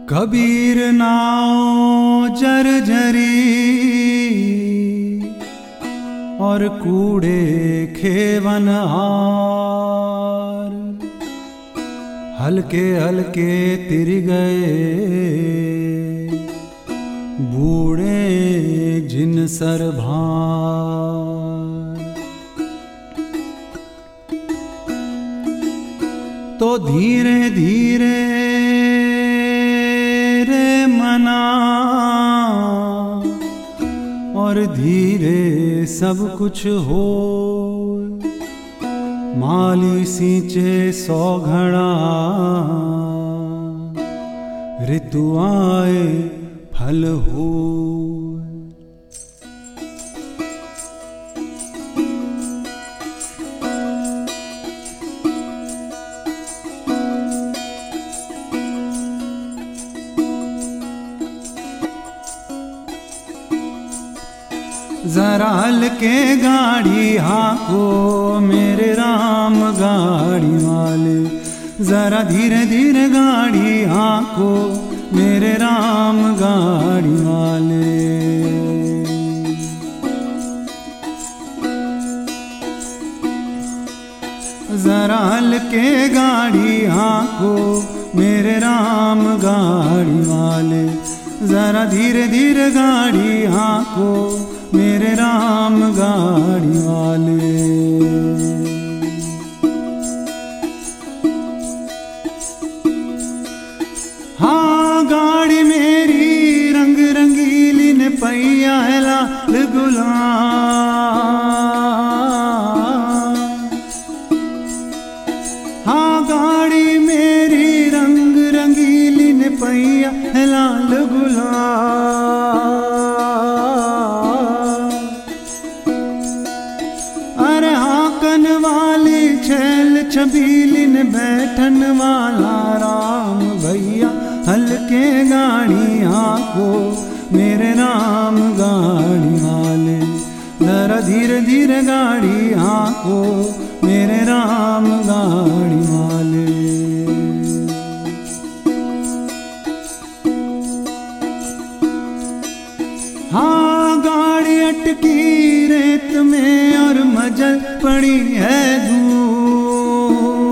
कबीर नाव जर्जरी और कूड़े खेवन हार, हल्के हल्के तिर गए बूढ़े जिन सर भार। तो धीरे धीरे रे मना और धीरे सब कुछ हो, माली सींचे 100 घड़ा ऋतु आए फल हो। जरा हल्के गाड़ी हाको मेरे राम गाड़ी वाले, जरा धीरे धीरे गाड़ी हाको मेरे राम गाड़ी वाले। जरा हल्के गाड़ी हाको मेरे राम गाड़ी वाले, जरा धीरे धीरे गाड़ी हाको मेरे राम गाड़ी वाले। हाँ गाड़ी मेरी रंग रंगीली ने पहिया है लाल गुलाल। हाँ गाड़ी मेरी रंग रंगीली ने पहिया है लाल गुलाल। वाली छैल छबीली ने बैठन वाला राम भैया, हल्के गाड़ी हाको मेरे राम गाड़ी वाले, जरा धीरे धीरे गाड़ी हाको मेरे राम गाड़ी वाले। हाँ गाड़ी अटकी रेत में और मजल पड़ी है धूल,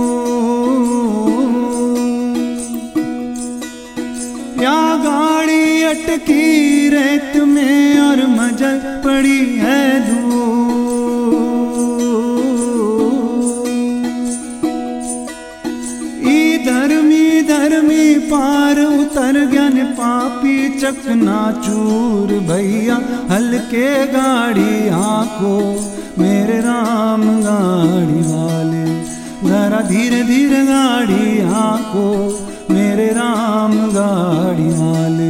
या गाड़ी अटकी रेत में और मजल पड़ी है धूल। धर्मी पार उतर गया ने पापी चकनाचूर भैया, हल्के गाड़ी हाको मेरे राम गाड़ी वाले, जरा धीरे धीरे गाड़ी हाको मेरे राम गाड़ी वाले।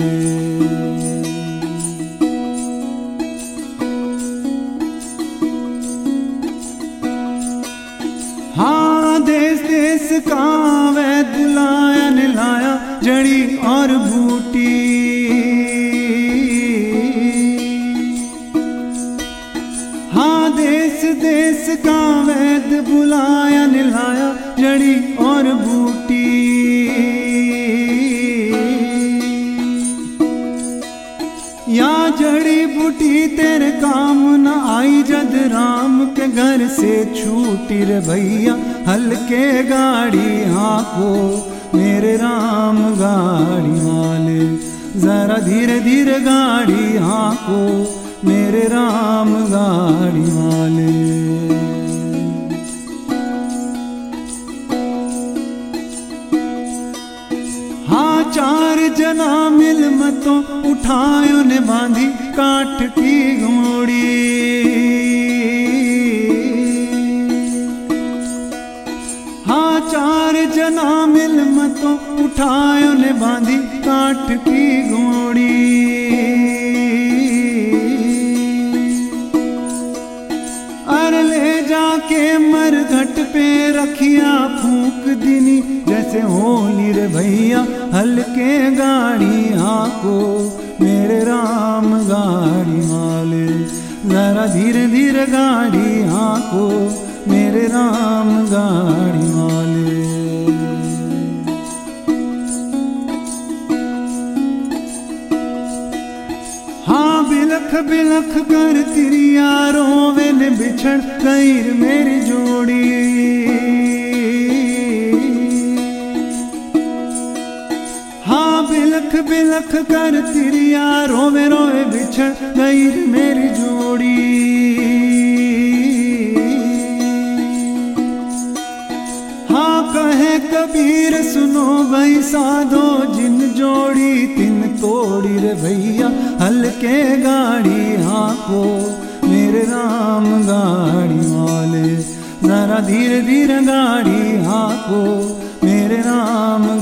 हाँ देश देश का वैद बुलाया निलाया जड़ी और बूटी, हाँ देश देश का वैद बुलाया निलाया जड़ी और बूटी। या जड़ी बूटी तेरे काम न आई जद राम के घर से छूटी रे भैया, हल्के गाड़ी हाको मेरे राम गाड़ी वाले, जरा धीरे धीरे गाड़ी हाको मेरे राम गाड़ी वाले। हाँ 4 जना मिल मतों उठायो ने बांधी काठ की घोड़ी। हाँ 4 जना मिल मतों उठायो ने बांधी काठ की घोड़ी। अरे ले जाके मरघट पे रखिया फूंक दिनी जैसे होली रे भैया, हल्के गाड़ी हाको मेरे राम गाड़ी वाले, जरा धीरे धीरे गाड़ी हाको मेरे राम गाड़ी वाले। कर तिरिया रोवे ने बिछड़ गई रे मेरी जोड़ी। हाँ बिलख बिलख कर तिरिया रोवे रोवे बिछड़ गई रे मेरी जोड़ी। हाँ कहे कबीर सुनो भाई साधो जिन जोड़ी तिन तोड़ी रे भैया हल्के गाड़ी हाँको मेरे राम गाड़ी वाले, जरा धीरे धीरे गाड़ी हाँको मेरे राम